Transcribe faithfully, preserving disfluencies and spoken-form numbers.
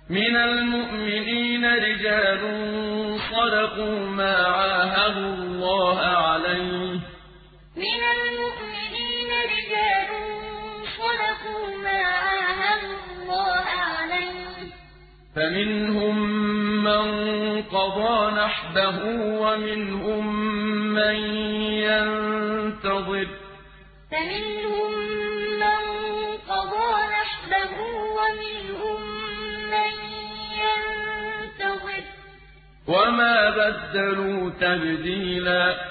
مِنَ الْمُؤْمِنِينَ رِجَالٌ صَدَقُوا مَا عَاهَدُوا اللَّهَ عَلَيْهِ ۖ فَمِنْهُم مَّن قَضَىٰ نَحْبَهُ وَمِنْهُم مَّن يَنتَظِرُ ۖ وَمَا بَدَّلُوا تَبْدِيلًا